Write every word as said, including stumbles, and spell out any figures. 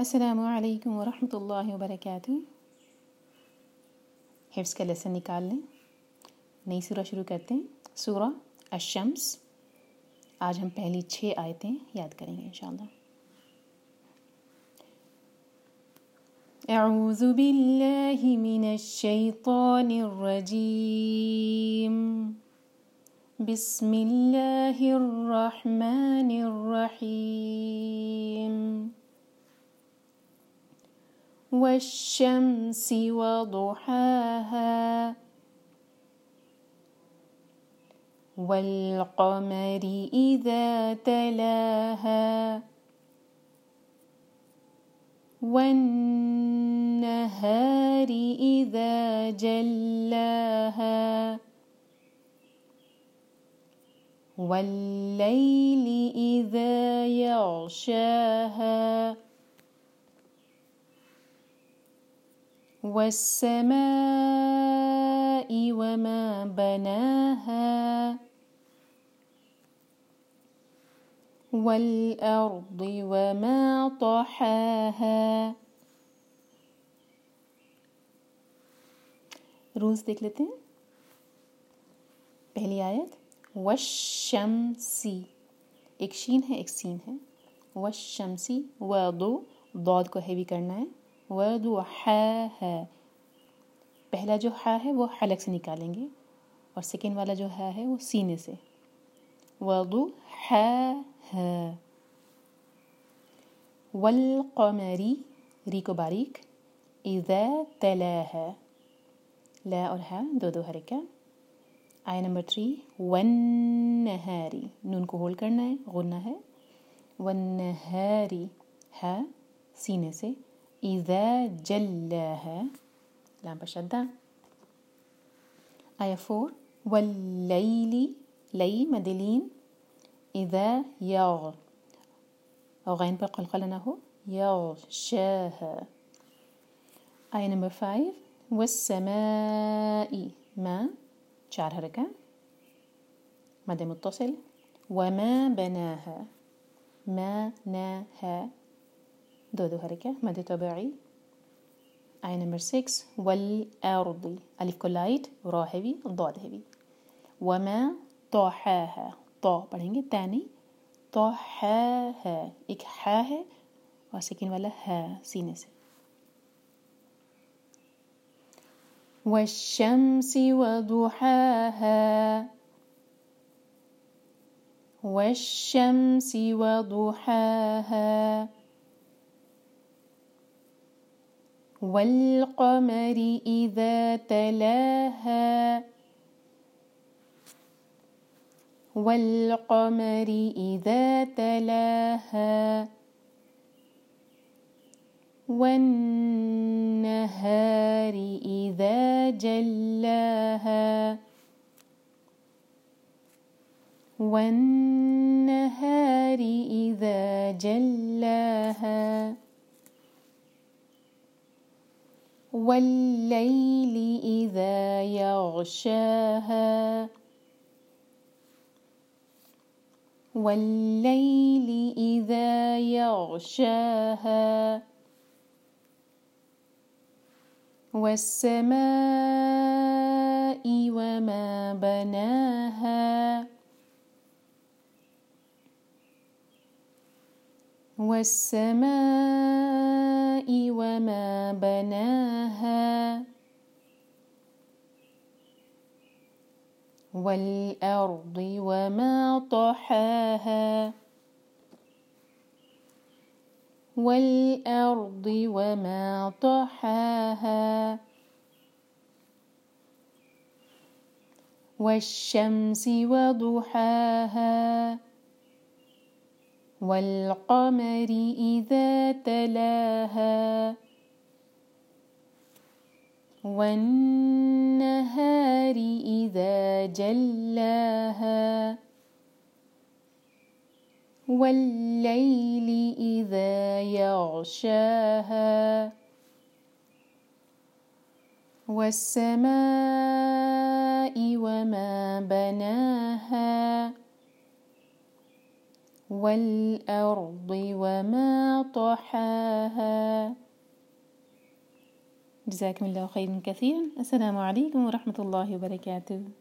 السلام علیکم ورحمۃ اللہ وبرکاتہ۔ حفظ کا لیسن نکال لیں، نئی سورہ شروع کرتے ہیں، سورہ الشمس۔ آج ہم پہلی چھ آیتیں یاد کریں گے انشاءاللہ۔ اعوذ باللہ من الشیطان الرجیم، بسم اللہ الرحمن الرحیم۔ والشمس وضحاها والقمر إذا تلاها والنهار إذا جلاها والليل إذا يغشاها والسماء وما بناها والأرض وما طحاها۔ رولز دیکھ لیتے ہیں۔ پہلی آیت والشمسی، ایک شین ہے ایک سین ہے، والشمسی، ودو ضاد کو ہیوی کرنا ہے، وضحاها، پہلا جو ہا ہے وہ حلق سے نکالیں گے اور سیکنڈ والا جو ہا ہے وہ سینے سے، وضحاها۔ والقمری، ری کو باریک، اذا تلاها، لا اور ہا دو دو حرکہ۔ آیہ نمبر تھری والنہاری، نون کو ہولڈ کرنا ہے، غنہ ہے، والنہاری، ہا سینے سے، اذا جلاها، لام پر شدہ۔ آیہ فور واللیلی، لی مدلین، اذا یغ، اور غین پر قلقلہ نہ ہو، یغشاها۔ آیہ نمبر فائیو والسماء، ما چار حرکہ، مد متصل، وما بناها، ما نا ہے دو دو حرکہ، مد طبعی۔ آیہ نمبر سکس والارض، الف کو لائٹ، را ہیوی، ضاد ہیوی، وما طحاها، طا پڑھیں گے تا نہیں، طحاها، ایک ہا ہے اور سیکنڈ والا ہا سینے سے۔ والشمس وضحاها، والشمس وضحاها والقمر إذا تلاها والقمر إذا تلاها والنهار إذا جلاها والنهار إذا جلاها والليل إذا يغشاها والليل إذا يغشاها والسماء وما بناها والسماء وما بناها والأرض وما طحاها والأرض وما طحاها والشمس وضحاها والقمر إذا تلاها والنهار إذا جلاها والليل إذا يغشاها والسماء وما بناها والأرض وما طحاها. جزاكم الله خيرا كثيرا. السلام عليكم ورحمة الله وبركاته.